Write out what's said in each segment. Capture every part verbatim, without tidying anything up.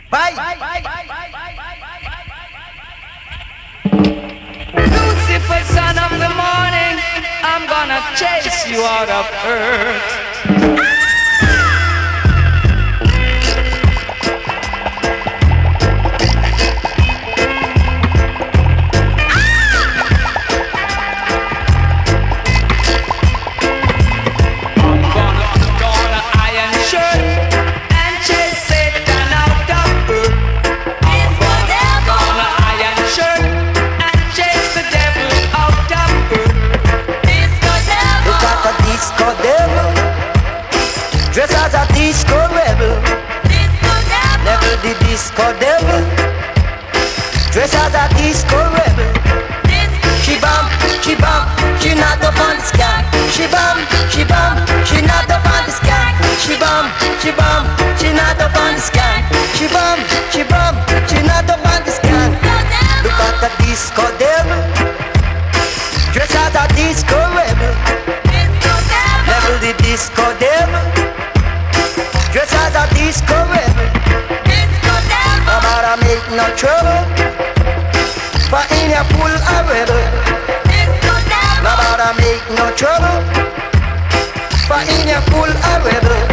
Bye. Lucifer, son of the morning, I'm gonna chase you out of earth. Dress as a disco rebel, disco devil. Never the disco devil. Dress as a disco rebel. Disco she bum, she bum, she not up on the sky. She bum, she bum, she not up on the sky. She bum, she bum, she not up on the sky. She bum, she bum, she not up on the sky. Look at the disco devil. Dress as a disco rebel. Disco devil. Never the disco devil. Dress as a disco rebel. Disco devil. No matter make no trouble, for in your full a rebel. Disco devil. No matter make no trouble, for in your full a rebel.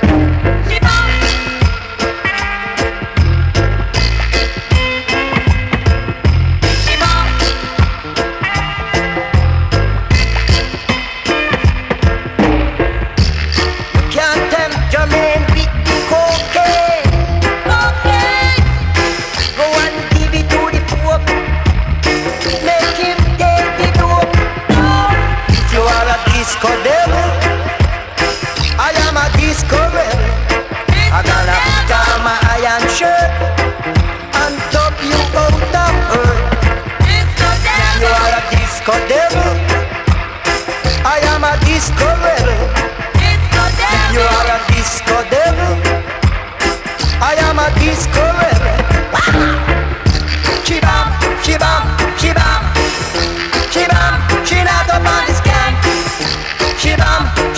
Disco devil, I am a disco rebel. I gotta put on my iron shirt and top you out of earth. You are a disco devil, I am a disco rebel. You are a disco devil, I am a disco rebel. Shibam, shibam, shibam, shibam, she not up on the scan. She bum,